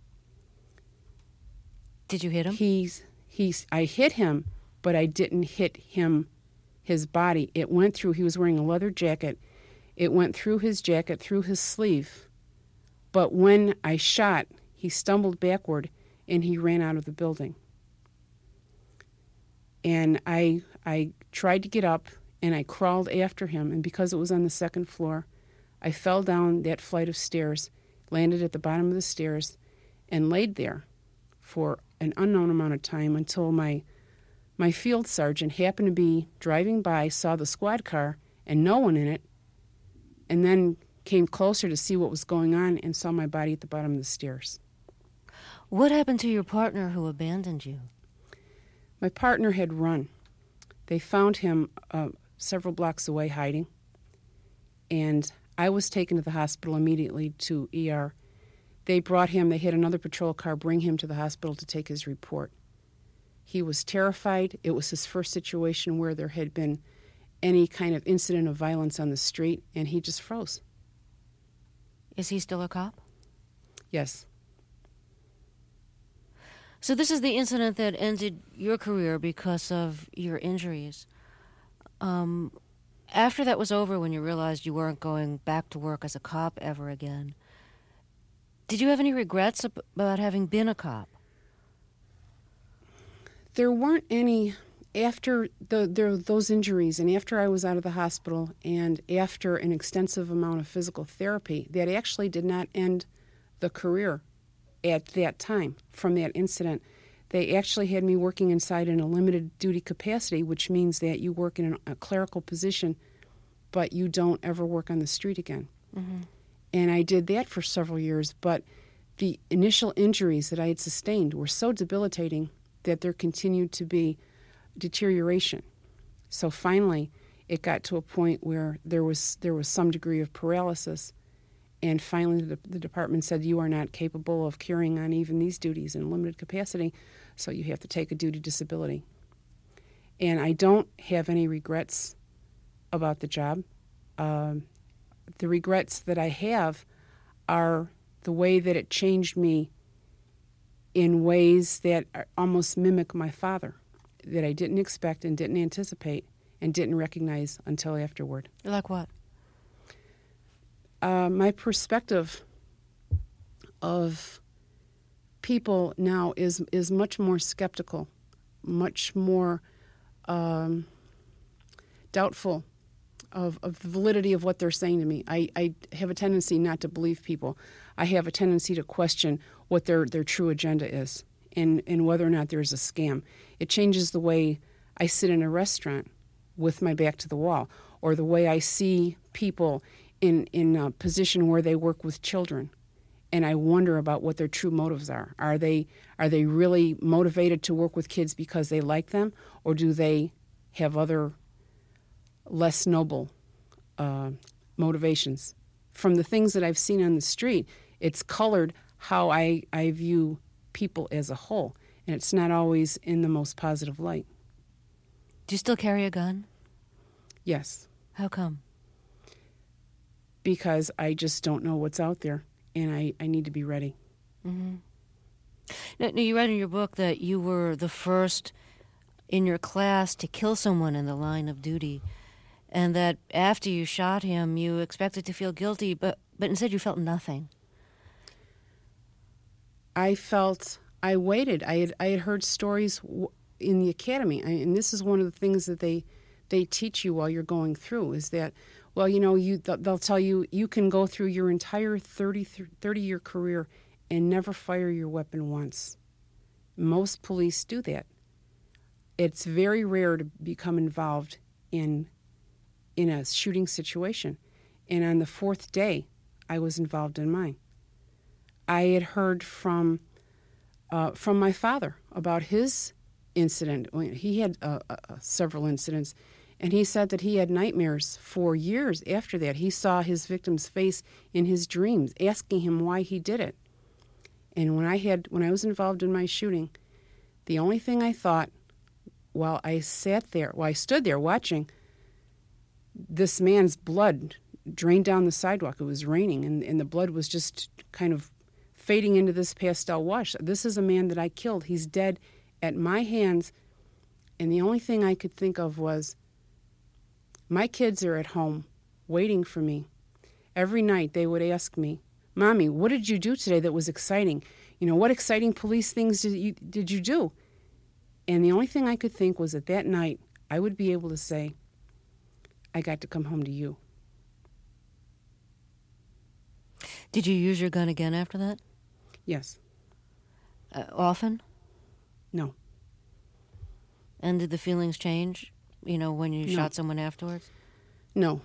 Did you hit him? He's, he's, I hit him, but I didn't hit him, his body. It went through, he was wearing a leather jacket. It went through his jacket, through his sleeve. But when I shot, he stumbled backward, and he ran out of the building. And I, I tried to get up, and I crawled after him, and because it was on the second floor, I fell down that flight of stairs, landed at the bottom of the stairs, and laid there for an unknown amount of time until my my field sergeant happened to be driving by, saw the squad car and no one in it, and then came closer to see what was going on and saw my body at the bottom of the stairs. What happened to your partner who abandoned you? My partner had run. They found him uh, several blocks away hiding, and I was taken to the hospital immediately to E R. They brought him, they had another patrol car bring him to the hospital to take his report. He was terrified. It was his first situation where there had been any kind of incident of violence on the street, and he just froze. Is he still a cop? Yes. So this is the incident that ended your career because of your injuries. Um, after that was over, when you realized you weren't going back to work as a cop ever again, did you have any regrets about having been a cop? There weren't any after the, the, those injuries and after I was out of the hospital and after an extensive amount of physical therapy, that actually did not end the career at that time from that incident. They actually had me working inside in a limited duty capacity, which means that you work in a clerical position, but you don't ever work on the street again. Mm-hmm. And I did that for several years, but the initial injuries that I had sustained were so debilitating that there continued to be deterioration. So finally, it got to a point where there was there was some degree of paralysis, and finally the, the department said, you are not capable of carrying on even these duties in a limited capacity, so you have to take a duty disability. And I don't have any regrets about the job. Um, the regrets that I have are the way that it changed me in ways that are, almost mimic my father, that I didn't expect and didn't anticipate and didn't recognize until afterward. Like what? Uh, my perspective of people now is is much more skeptical, much more um, doubtful of, of the validity of what they're saying to me. I, I have a tendency not to believe people. I have a tendency to question what their, their true agenda is and, and whether or not there's a scam. It changes the way I sit in a restaurant with my back to the wall, or the way I see people in, in a position where they work with children. And I wonder about what their true motives are. Are they are they really motivated to work with kids because they like them, or do they have other less noble uh, motivations? From the things that I've seen on the street, it's colored how I, I view people as a whole, and it's not always in the most positive light. Do you still carry a gun? Yes. How come? Because I just don't know what's out there, and I, I need to be ready. Mm-hmm. Now, now, you write in your book that you were the first in your class to kill someone in the line of duty, and that after you shot him, you expected to feel guilty, but, but instead you felt nothing. I felt, I waited. I had, I had heard stories in the academy, I, and this is one of the things that they they teach you while you're going through, is that, well, you know, you they'll tell you you can go through your entire thirty-year career and never fire your weapon once. Most police do that. It's very rare to become involved in in a shooting situation. And on the fourth day, I was involved in mine. I had heard from uh, from my father about his incident. He had uh, uh, several incidents, and he said that he had nightmares for years after that. He saw his victim's face in his dreams, asking him why he did it. And when I had when I was involved in my shooting, the only thing I thought while I sat there, while I stood there watching this man's blood drain down the sidewalk, it was raining, and, and the blood was just kind of fading into this pastel wash. This is a man that I killed. He's dead at my hands. And the only thing I could think of was, my kids are at home waiting for me. Every night they would ask me, Mommy, what did you do today that was exciting? You know, what exciting police things did you, did you do? And the only thing I could think was that that night I would be able to say, I got to come home to you. Did you use your gun again after that? Yes. Uh, often? No. And did the feelings change, you know, when you No. shot someone afterwards? No.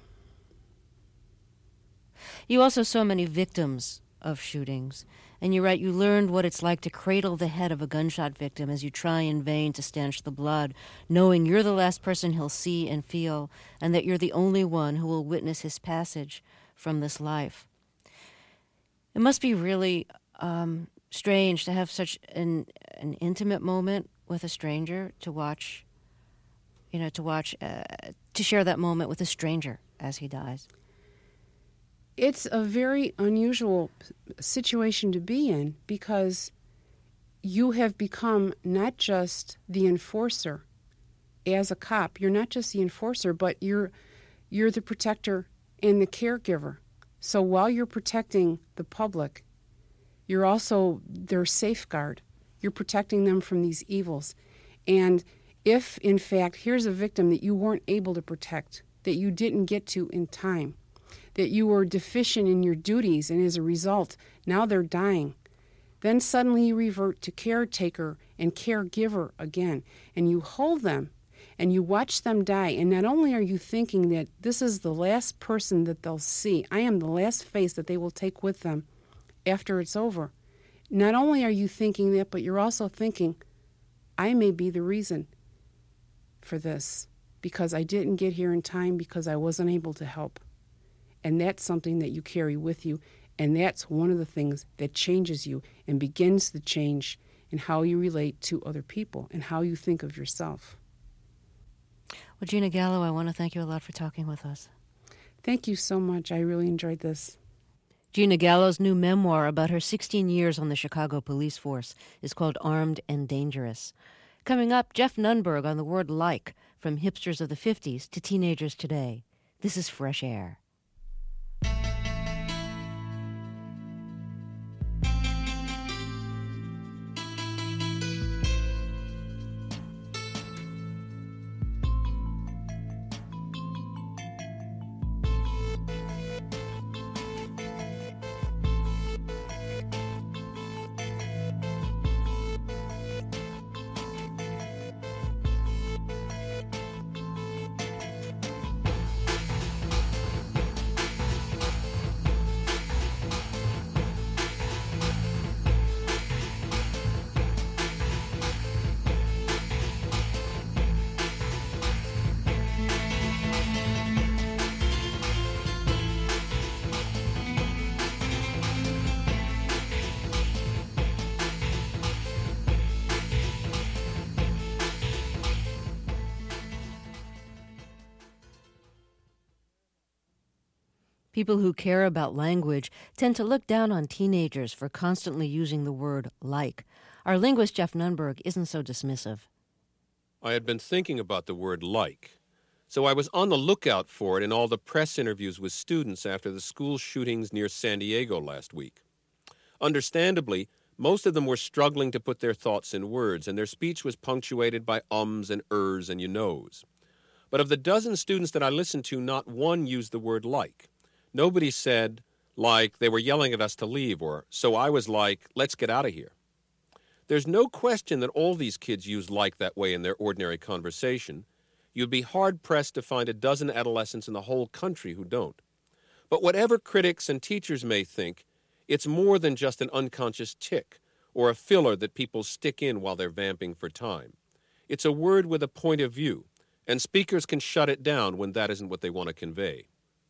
You also saw many victims of shootings, and you write, you learned what it's like to cradle the head of a gunshot victim as you try in vain to stanch the blood, knowing you're the last person he'll see and feel, and that you're the only one who will witness his passage from this life. It must be really um, strange to have such an an intimate moment with a stranger, to watch, you know, to watch, uh, to share that moment with a stranger as he dies. It's a very unusual situation to be in, because you have become not just the enforcer as a cop. You're not just the enforcer, but you're you're the protector and the caregiver. So while you're protecting the public, you're also their safeguard. You're protecting them from these evils. And If, in fact, here's a victim that you weren't able to protect, that you didn't get to in time, that you were deficient in your duties, and as a result, now they're dying, then suddenly you revert to caretaker and caregiver again, and you hold them, and you watch them die, and not only are you thinking that this is the last person that they'll see, I am the last face that they will take with them after it's over. Not only are you thinking that, but you're also thinking, I may be the reason for this, because I didn't get here in time, because I wasn't able to help. And that's something that you carry with you, and that's one of the things that changes you and begins the change in how you relate to other people and how you think of yourself. Well, Gina Gallo, I want to thank you a lot for talking with us. Thank you so much. I really enjoyed this. Gina Gallo's new memoir about her sixteen years on the Chicago police force is called Armed and Dangerous. Coming up, Jeff Nunberg on the word like, from hipsters of the fifties to teenagers today. This is Fresh Air. People who care about language tend to look down on teenagers for constantly using the word like. Our linguist Jeff Nunberg isn't so dismissive. I had been thinking about the word like, so I was on the lookout for it in all the press interviews with students after the school shootings near San Diego last week. Understandably, most of them were struggling to put their thoughts in words, and their speech was punctuated by ums and ers and you knows. But of the dozen students that I listened to, not one used the word like. Nobody said, like, they were yelling at us to leave, or, so I was like, let's get out of here. There's no question that all these kids use like that way in their ordinary conversation. You'd be hard-pressed to find a dozen adolescents in the whole country who don't. But whatever critics and teachers may think, it's more than just an unconscious tick or a filler that people stick in while they're vamping for time. It's a word with a point of view, and speakers can shut it down when that isn't what they want to convey.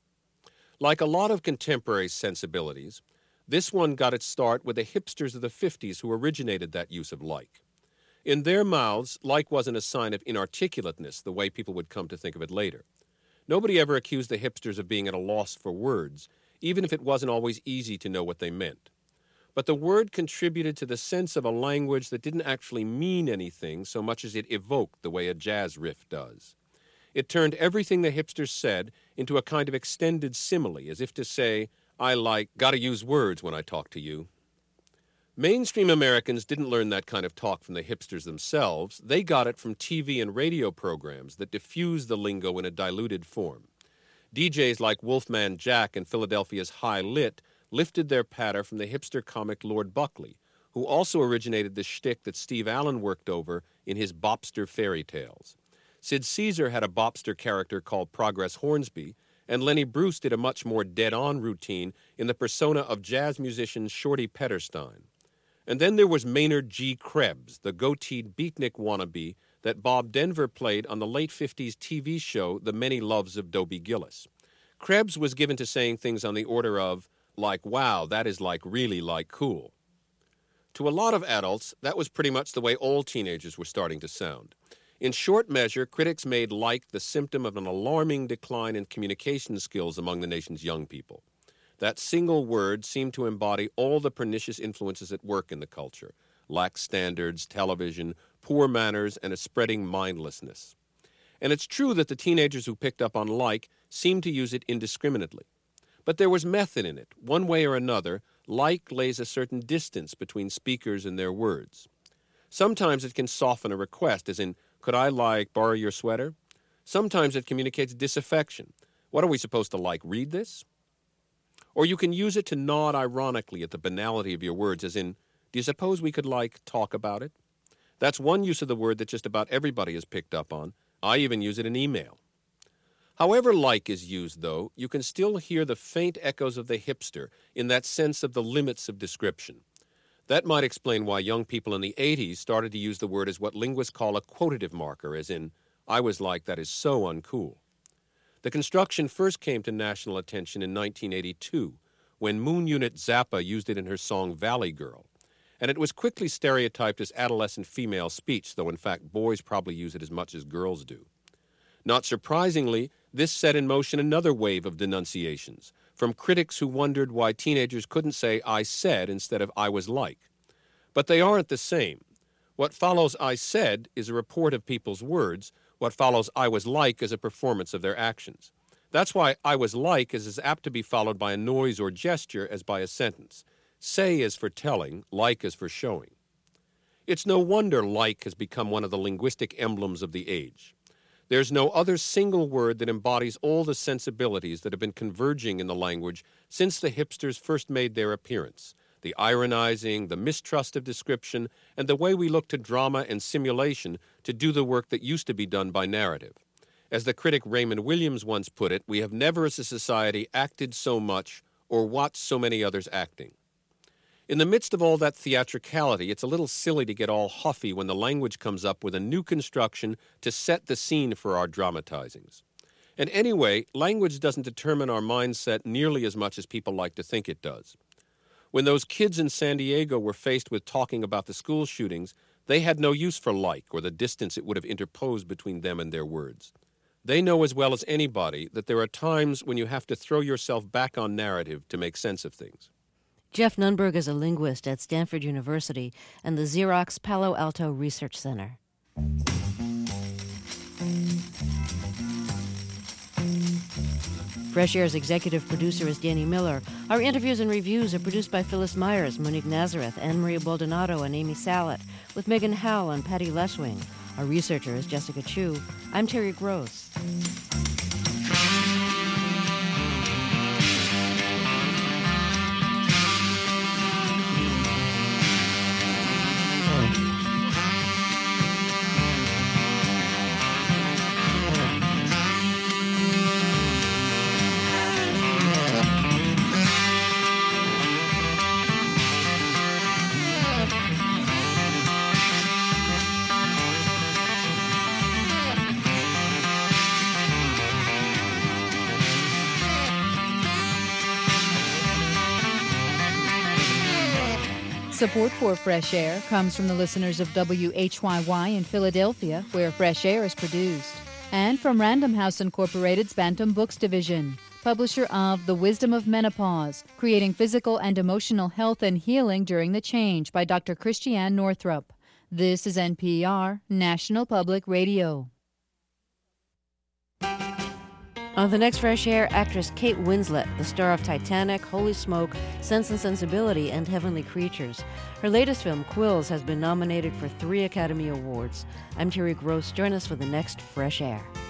Like a lot of contemporary sensibilities, this one got its start with the hipsters of the fifties who originated that use of like. In their mouths, like wasn't a sign of inarticulateness, the way people would come to think of it later. Nobody ever accused the hipsters of being at a loss for words, even if it wasn't always easy to know what they meant. But the word contributed to the sense of a language that didn't actually mean anything so much as it evoked the way a jazz riff does. It turned everything the hipsters said into a kind of extended simile, as if to say, I like, gotta use words when I talk to you. Mainstream Americans didn't learn that kind of talk from the hipsters themselves. They got it from T V and radio programs that diffused the lingo in a diluted form. D Js like Wolfman Jack and Philadelphia's High Lit lifted their patter from the hipster comic Lord Buckley, who also originated the shtick that Steve Allen worked over in his Bopster fairy tales. Sid Caesar had a Bopster character called Progress Hornsby, and Lenny Bruce did a much more dead-on routine in the persona of jazz musician Shorty Petterstein. And then there was Maynard G. Krebs, the goateed beatnik wannabe that Bob Denver played on the late fifties T V show The Many Loves of Dobie Gillis. Krebs was given to saying things on the order of, like, wow, that is like really like cool. To a lot of adults, that was pretty much the way all teenagers were starting to sound. In short measure, critics made like the symptom of an alarming decline in communication skills among the nation's young people. That single word seemed to embody all the pernicious influences at work in the culture: lax standards, television, poor manners, and a spreading mindlessness. And it's true that the teenagers who picked up on like seemed to use it indiscriminately. But there was method in it. One way or another, like lays a certain distance between speakers and their words. Sometimes it can soften a request, as in Could I, like, borrow your sweater? Sometimes it communicates disaffection. What are we supposed to, like, read this? Or you can use it to nod ironically at the banality of your words, as in, do you suppose we could, like, talk about it? That's one use of the word that just about everybody has picked up on. I even use it in email. However like is used, though, you can still hear the faint echoes of the hipster in that sense of the limits of description. That might explain why young people in the eighties started to use the word as what linguists call a quotative marker, as in, I was like, that is so uncool. The construction first came to national attention in nineteen eighty-two, when Moon Unit Zappa used it in her song Valley Girl, and it was quickly stereotyped as adolescent female speech, though in fact boys probably use it as much as girls do. Not surprisingly, this set in motion another wave of denunciations from critics who wondered why teenagers couldn't say I said instead of I was like. But they aren't the same. What follows I said is a report of people's words. What follows I was like is a performance of their actions. That's why I was like is as apt to be followed by a noise or gesture as by a sentence. Say is for telling, like is for showing. It's no wonder like has become one of the linguistic emblems of the age. There's no other single word that embodies all the sensibilities that have been converging in the language since the hipsters first made their appearance. The ironizing, the mistrust of description, and the way we look to drama and simulation to do the work that used to be done by narrative. As the critic Raymond Williams once put it, we have never as a society acted so much or watched so many others acting. In the midst of all that theatricality, it's a little silly to get all huffy when the language comes up with a new construction to set the scene for our dramatizings. And anyway, language doesn't determine our mindset nearly as much as people like to think it does. When those kids in San Diego were faced with talking about the school shootings, they had no use for like or the distance it would have interposed between them and their words. They know as well as anybody that there are times when you have to throw yourself back on narrative to make sense of things. Jeff Nunberg is a linguist at Stanford University and the Xerox Palo Alto Research Center. Fresh Air's executive producer is Danny Miller. Our interviews and reviews are produced by Phyllis Myers, Monique Nazareth, Anne-Maria Baldonado, and Amy Salet, with Megan Howell and Patty Leswing. Our researcher is Jessica Chu. I'm Terry Gross. Support for Fresh Air comes from the listeners of W H Y Y in Philadelphia, where Fresh Air is produced, and from Random House Incorporated's Bantam Books Division, publisher of The Wisdom of Menopause, Creating Physical and Emotional Health and Healing During the Change by Doctor Christiane Northrup. This is N P R, National Public Radio. On the next Fresh Air, actress Kate Winslet, the star of Titanic, Holy Smoke, Sense and Sensibility, and Heavenly Creatures. Her latest film, Quills, has been nominated for three Academy Awards. I'm Terry Gross. Join us for the next Fresh Air.